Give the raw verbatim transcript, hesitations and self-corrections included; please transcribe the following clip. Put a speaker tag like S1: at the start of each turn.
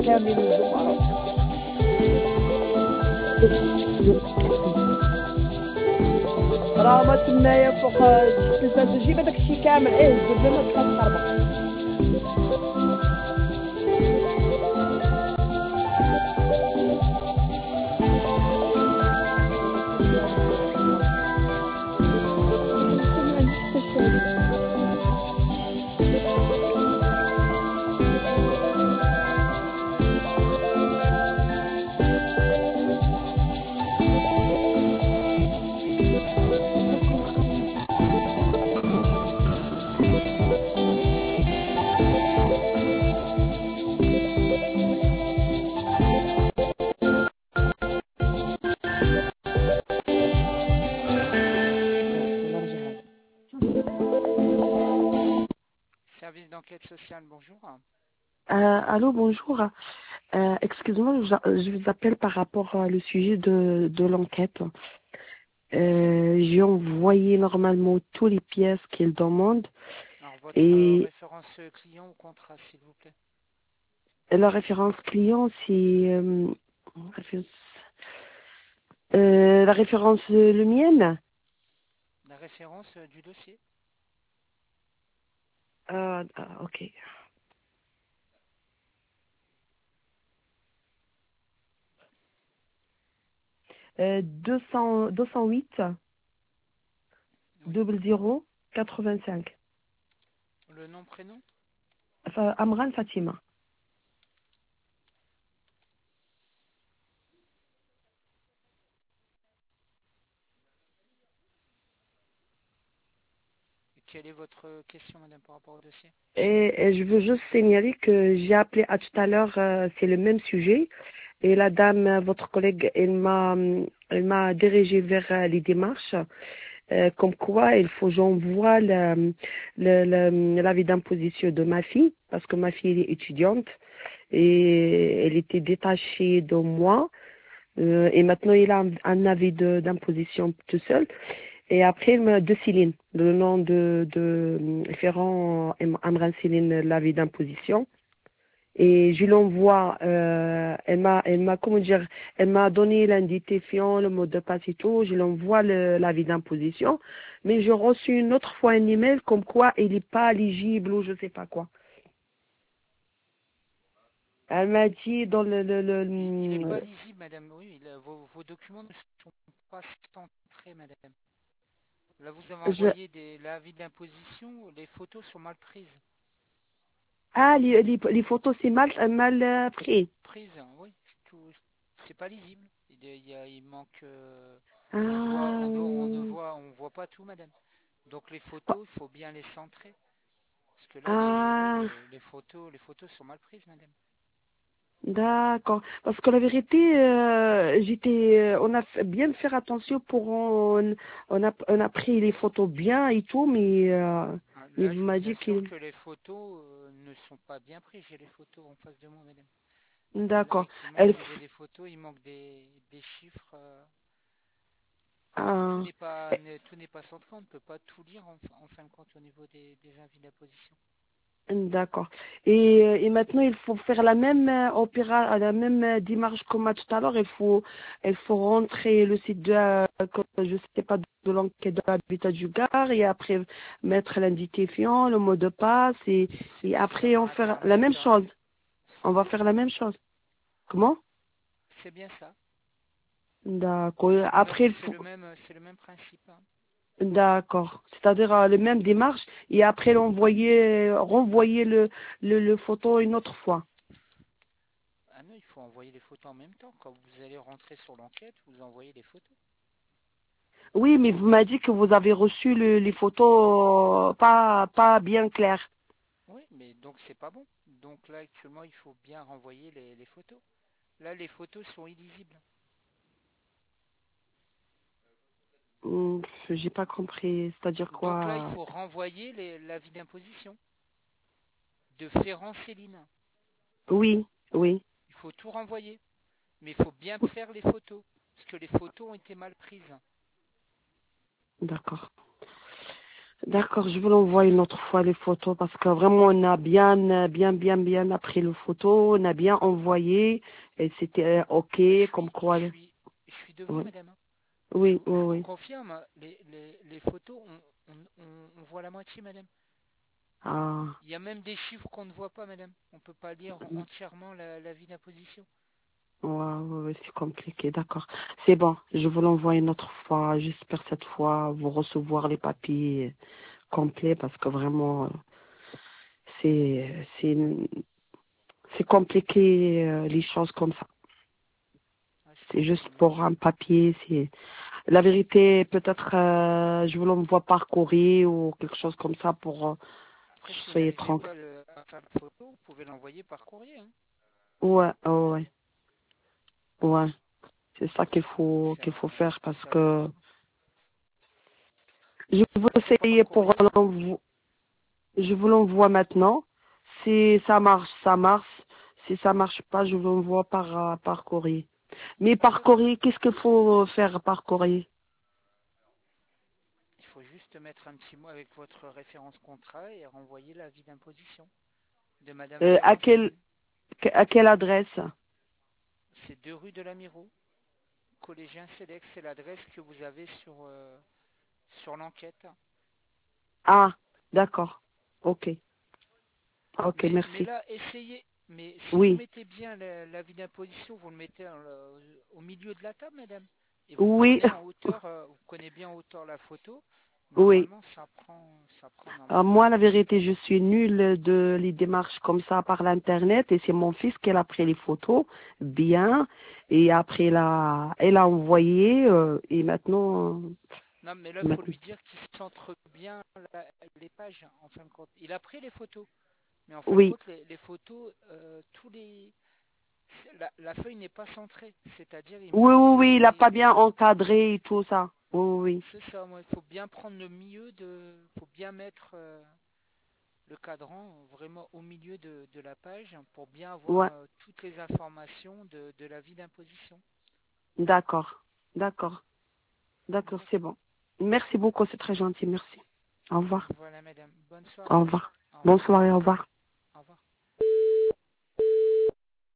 S1: كاملين الجمعة. راه ما تمايا فوق التلفاز جيب هذاك الشيء كامل ايه جيب لنا ثلاث اربع.
S2: Service d'enquête sociale, bonjour.
S3: Euh, allô, bonjour. Euh, excusez-moi, je, je vous appelle par rapport au sujet de, de l'enquête. Euh, j'ai envoyé normalement toutes les pièces qu'il demande.
S2: Alors, votre
S3: Et
S2: référence client ou contrat, s'il vous plaît.
S3: la référence client, c'est euh, euh, la référence euh, le mienne.
S2: La référence du dossier.
S3: Euh, ah, ok. Euh, deux cents, deux cent huit
S2: Oui.
S3: zéro zéro quatre-vingt-cinq.
S2: Le nom, prénom.
S3: Enfin, Amran Fatima.
S2: Et quelle est votre question, madame, par rapport au dossier?
S3: Et, et je veux juste signaler que j'ai appelé à tout à l'heure, euh, c'est le même sujet. Et la dame, euh, votre collègue, elle m'a, elle m'a dirigé vers euh, les démarches, euh, comme quoi il faut que j'envoie le, le, le- l'avis d'imposition de ma fille, parce que ma fille elle est étudiante et elle était détachée de moi. Euh, et maintenant, il a un, un avis de- d'imposition tout seul. Et après, il me- de Céline, le nom de, de Ferrand Amran Céline, l'avis d'imposition. Et je l'envoie, euh, elle m'a, elle m'a, comment dire, elle m'a donné l'identifiant, le mot de passe et tout, je l'envoie le- l'avis d'imposition. Mais j'ai reçu une autre fois un email comme quoi il n'est pas éligible ou je sais pas quoi. Elle m'a dit dans le, le, le,
S2: Il n'est pas
S3: le-
S2: lisible, madame. Oui, il a- vos, vos documents ne sont pas centrés, madame. Là, vous avez
S3: je,
S2: envoyé des- l'avis d'imposition, les photos sont mal prises.
S3: ah, les, les, les photos c'est mal, mal euh, pris.
S2: Prises, hein, oui, tout- c'est pas lisible. Il, y a- il y a- il manque, euh, on voit, on, doit- on ne
S3: Ah,
S2: voit, on voit pas tout, madame. Donc les photos, il faut bien les centrer. Parce que là, les, oui,
S3: ah,
S2: les, les photos, les photos sont mal prises, madame.
S3: d'accord. Parce que la vérité, euh, j'étais, euh, on a fait- bien faire attention pour on, on a, on a pris les photos bien et tout, mais, euh,
S2: Ah,
S3: mais
S2: là,
S3: vous
S2: je vous
S3: m'avez dit
S2: assure
S3: qu'il,
S2: que les photos euh, ne sont pas bien prises. J'ai les photos en face de moi, madame. Là,
S3: d'accord.
S2: effectivement, au
S3: Elle,
S2: niveau des photos, il manque des, des chiffres. euh, tout tout
S3: ah,
S2: n'est pas, n'est- tout n'est pas centré. On ne peut pas tout lire en, fin en fin de compte au niveau des, des avis d'imposition.
S3: d'accord. Et, euh, et maintenant, il faut faire la même euh, opéra, la même euh, démarche comme à tout à l'heure. Il faut, il faut rentrer le site de, euh, comme, je sais pas, de l'enquête de l'habitat du gare et après mettre l'identifiant, le mot de passe et,
S2: C'est
S3: et
S2: bien ça,
S3: après
S2: par
S3: on faire la
S2: Internet.
S3: même
S2: hein.
S3: chose.
S2: C'est
S3: On va
S2: bien
S3: faire
S2: ça.
S3: la même chose. Comment?
S2: C'est bien ça.
S3: D'accord.
S2: Donc
S3: Après, il
S2: c'est
S3: faut,
S2: le même, c'est le même principe. hein.
S3: d'accord. C'est-à-dire euh, les mêmes démarches et après l'envoyer, renvoyer le, le, le photo une autre fois.
S2: Ah non, il faut envoyer les photos en même temps. Quand vous allez rentrer sur l'enquête, vous envoyez les photos.
S3: Oui, mais vous m'avez dit que vous avez reçu le- les photos euh, pas, pas bien claires.
S2: Oui, mais donc c'est pas bon. Donc là actuellement, il faut bien renvoyer les, les photos. Là, les photos sont illisibles.
S3: Hum, J'ai pas compris. C'est-à-dire
S2: Donc là, il
S3: quoi?
S2: faut renvoyer les- l'avis d'imposition de Ferrand Céline.
S3: Oui, oui.
S2: Il faut tout renvoyer. Mais il faut bien faire les photos. Parce que les photos ont été mal prises.
S3: D'accord. D'accord, je vous l'envoie une autre fois les photos parce que vraiment on a bien, bien, bien, bien appris les photos, on a bien envoyé et c'était euh, ok,
S2: Mais je
S3: comme
S2: suis, je
S3: quoi.
S2: suis, je suis devant,
S3: Oui,
S2: madame. Hein. Je,
S3: oui,
S2: vous je vous
S3: oui. Oui.
S2: confirme, les, les, les photos, on, on, on, on voit la moitié, madame.
S3: Ah,
S2: Il y a même des chiffres qu'on ne voit pas, madame. On ne peut pas lire entièrement la, la vie d'imposition.
S3: ouais, ouais, ouais, c'est compliqué, d'accord. C'est bon, je vous l'envoie une autre fois. J'espère cette fois vous recevoir les papiers complets parce que vraiment euh, c'est c'est c'est compliqué euh, les choses comme ça.
S2: Ah, je
S3: C'est juste
S2: comprends, mais
S3: pour un papier, c'est la vérité, peut-être euh, je vous l'envoie par courrier ou quelque chose comme ça pour euh,
S2: après, si vous
S3: soyez
S2: n'arrivez
S3: tranquille.
S2: pas le- à faire la photo, vous pouvez l'envoyer par courrier. Hein.
S3: Ouais, ouais, ouais, ouais. C'est ça qu'il faut
S2: C'est
S3: qu'il faut
S2: à,
S3: faire parce
S2: c'est à vous de
S3: que
S2: voir.
S3: je
S2: C'est
S3: vous
S2: passé par
S3: essayer pour
S2: courrier, madame?
S3: l'envoi, je vous l'envoie maintenant. Si ça marche, ça marche. Si ça marche pas, je vous l'envoie par euh, par courrier. Mais par
S2: D'accord.
S3: courrier, qu'est-ce qu'il faut faire par courrier?
S2: Il faut juste mettre un petit mot avec votre référence contrat et renvoyer l'avis d'imposition de madame
S3: Euh, à quelle
S2: Florentine.
S3: à quelle adresse?
S2: C'est deux rue de la Miro. Collégien Select, c'est l'adresse que vous avez sur, euh, sur l'enquête.
S3: Ah, d'accord. Ok. Ok,
S2: Mais, mais
S3: merci.
S2: là, essayez. Mais si vous
S3: Oui.
S2: mettez bien la- l'avis d'imposition, vous le mettez en- le- au milieu de la table, madame. Et vous
S3: Oui.
S2: prenez en hauteur, euh, vous prenez bien en hauteur la photo.
S3: Oui.
S2: Normalement, ça prend, ça prend
S3: Euh,
S2: normalement.
S3: moi, la vérité, je suis nulle de les démarches comme ça par l'internet et c'est mon fils qui a pris les photos bien et après il a, elle a envoyé euh, et maintenant, euh,
S2: Non, mais là, il faut
S3: maintenant-
S2: lui dire qu'il centre bien la- les pages, en fin de compte. Il a pris les photos, mais en fin de
S3: oui,
S2: compte, les, les photos, euh, tous les, la, la feuille n'est pas centrée. C'est-à-dire, il
S3: oui, oui,
S2: manque
S3: oui, il a pas
S2: des.
S3: bien encadré et tout ça. Oui, oui,
S2: C'est ça, moi, il faut bien prendre le milieu de. Il faut bien mettre euh, le cadran vraiment au milieu de, de la page pour bien
S3: oui.
S2: avoir
S3: Ouais,
S2: euh, toutes les informations de, de l'avis d'imposition.
S3: d'accord, d'accord, d'accord, c'est
S2: D'accord.
S3: bon. Merci beaucoup, c'est très gentil, merci. Au revoir,
S2: Voilà, madame. Bonne
S3: au
S2: soirée.
S3: revoir.
S2: Au
S3: Bonne
S2: revoir.
S3: soirée, au revoir.